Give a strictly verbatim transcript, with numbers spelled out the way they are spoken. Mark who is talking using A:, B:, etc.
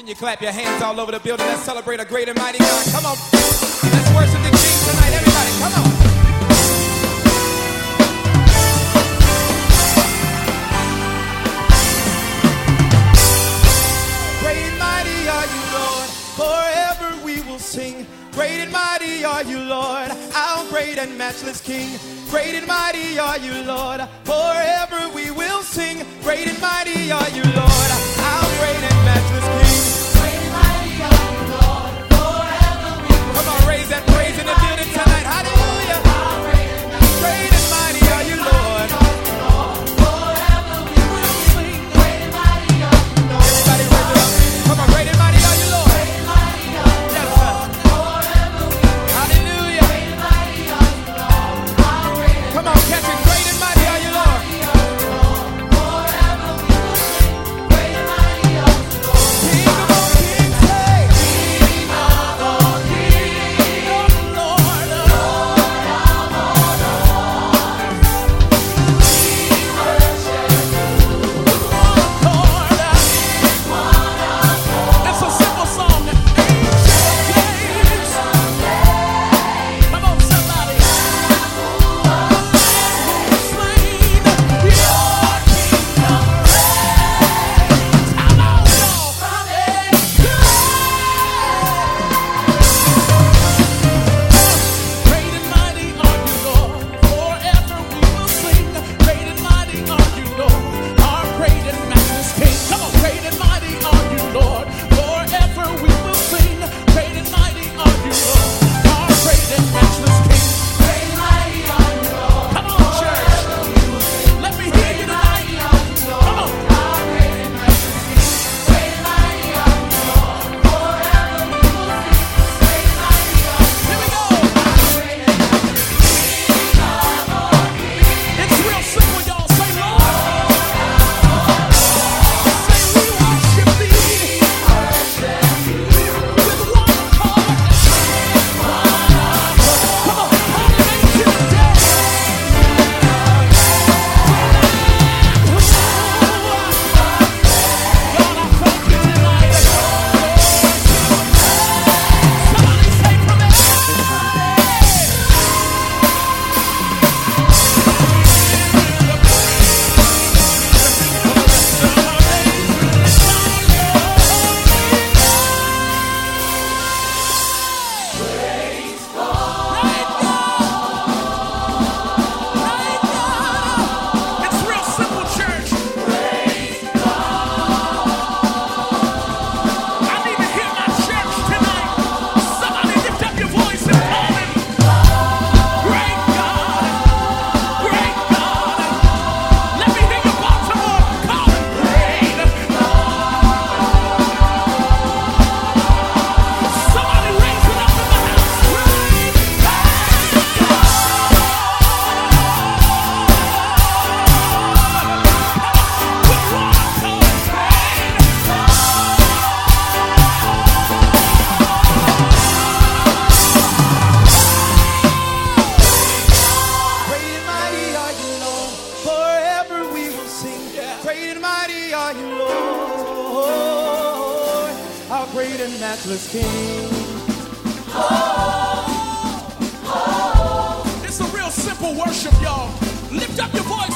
A: Can you clap your hands all over the building? Let's celebrate a great and mighty God. Come on. Let's worship the King tonight, everybody. Come on. Great and mighty are you, Lord. Forever we will sing. Great and mighty are you, Lord. Our great and matchless King. Great and mighty are you, Lord. Forever we will sing. Great and mighty are you, Lord. Our great and matchless King. Great and mighty are you, Lord. Forever we will sing. Come on, raise that praise in the building tonight. Hallelujah. Great and mighty are you, Lord. Forever we will sing. Great and mighty are you, Lord. Everybody raise it up. Come on, great and mighty are you, Lord. Great and mighty are you, Lord. Yes, sir. Forever we will sing. Hallelujah. Great and mighty are you, Lord. Come on, catch it. Great and mighty are you, Lord. Forever we will sing. Great and mighty are you, Lord. King of all kings, say. King of all kings, Lord, Lord of all lords. We worship you, Lord. It's one accord. It's a simple song. Ancient of days. Come on, somebody. Great and mighty are you, Lord, our great and matchless King. Oh, oh. It's a real simple worship, y'all. Lift up your voice.